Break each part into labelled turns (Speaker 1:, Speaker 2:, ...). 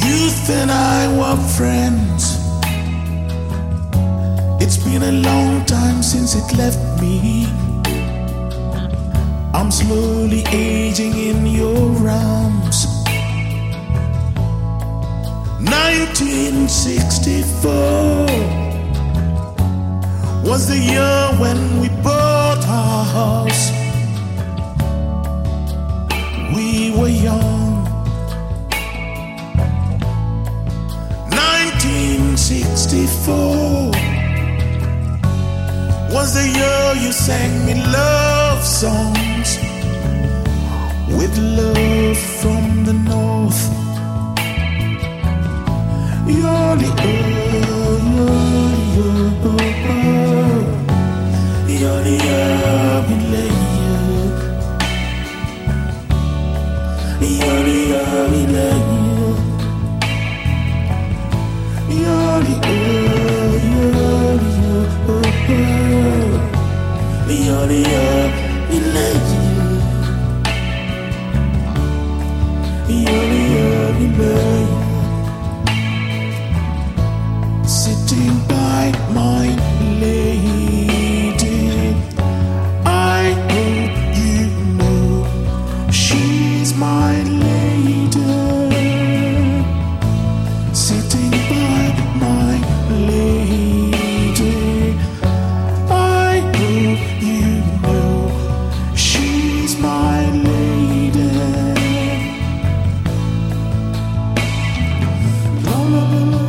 Speaker 1: Youth and I were friends. It's been a long time since it left me. I'm slowly aging in your arms. 1964 was the year when we bought our house. We were young. 1964 was the year you sang me love songs with love from the north. You're the you're the sitting by my lady. I hope you know she's my lady. Sitting by my lady. I hope you know she's my lady. La, la, la, la.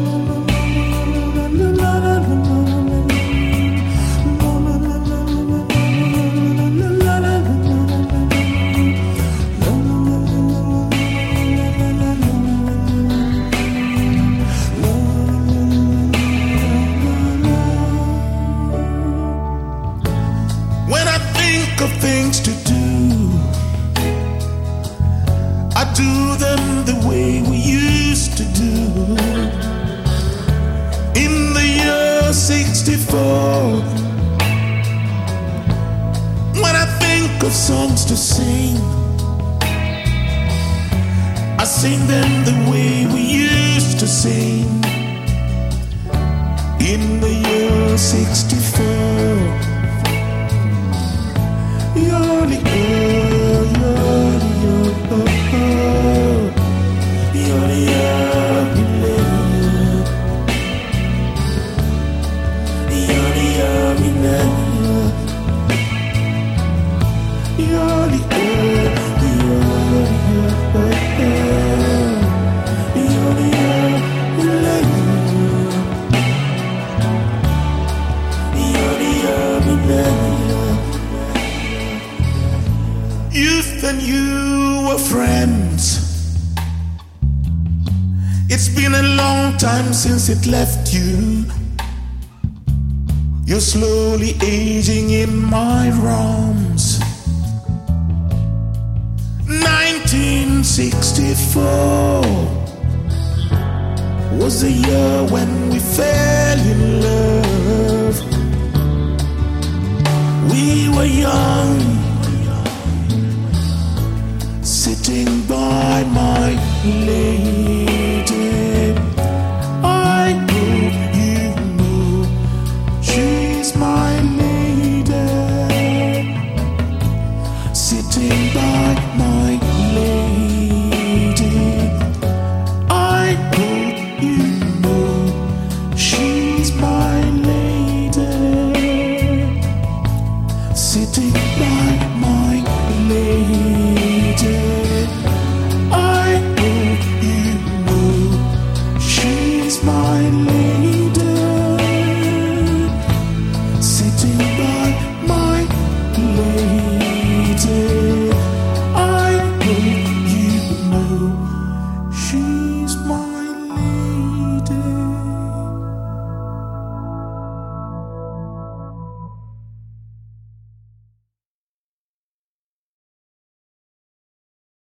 Speaker 1: Of things to do, I do them the way we used to do. In the year 64, when I think of songs to sing, I sing them the way we used to sing. In the year 64, you're the youth and you were friends. It's been a long time since it left you. You're slowly aging in my arms. 1964 was the year when we fell in love. We were young, sitting by my lady.